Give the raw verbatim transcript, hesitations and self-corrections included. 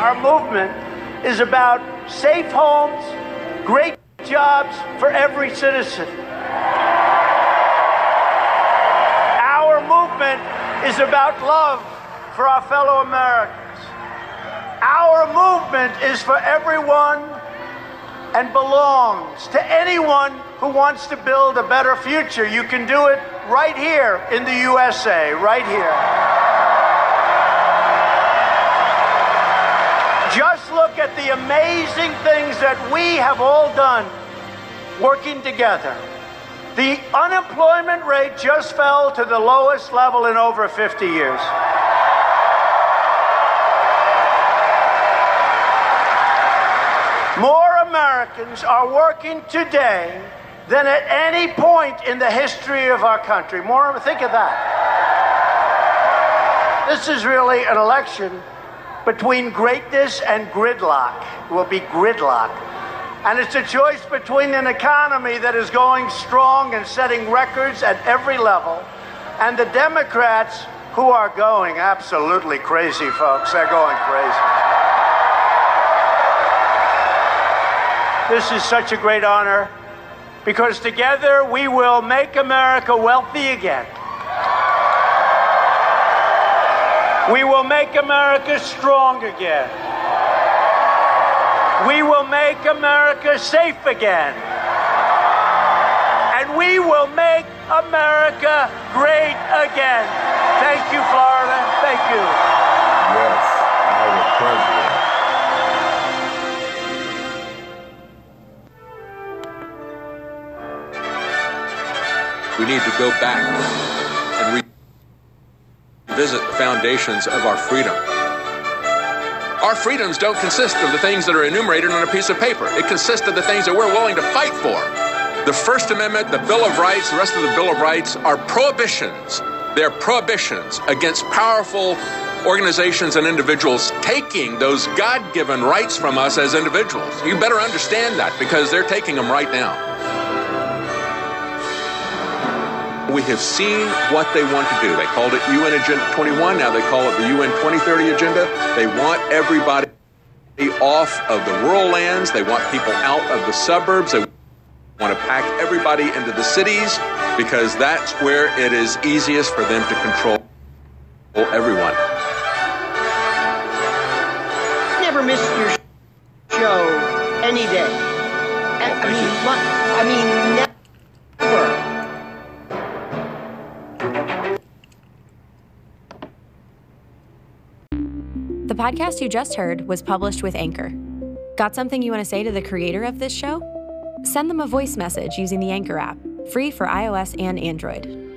Our movement is about safe homes, great jobs for every citizen. Our movement is about love for our fellow Americans. Our movement is for everyone and belongs to anyone who wants to build a better future. You can do it right here in the U S A, right here. Just look at the amazing things that we have all done working together. The unemployment rate just fell to the lowest level in over fifty years. More Americans are working today than at any point in the history of our country. More, think of that. This is really an election between greatness and gridlock. It will be gridlock. And it's a choice between an economy that is going strong and setting records at every level, and the Democrats who are going absolutely crazy, folks. They're going crazy. This is such a great honor, because together we will make America wealthy again. We will make America strong again. We will make America safe again. And we will make America great again. Thank you, Florida. Thank you. Yes, our president. We need to go back and revisit the foundations of our freedom. Our freedoms don't consist of the things that are enumerated on a piece of paper. It consists of the things that we're willing to fight for. The First Amendment, the Bill of Rights, the rest of the Bill of Rights are prohibitions. They're prohibitions against powerful organizations and individuals taking those God-given rights from us as individuals. You better understand that, because they're taking them right now. We have seen what they want to do. They called it U N Agenda twenty-one. Now they call it the U N twenty thirty Agenda. They want everybody off of the rural lands. They want people out of the suburbs. They want to pack everybody into the cities, because that's where it is easiest for them to control everyone. Never missed your show any day. I mean, I mean, never. The podcast you just heard was published with Anchor. Got something you want to say to the creator of this show? Send them a voice message using the Anchor app, free for iOS and Android.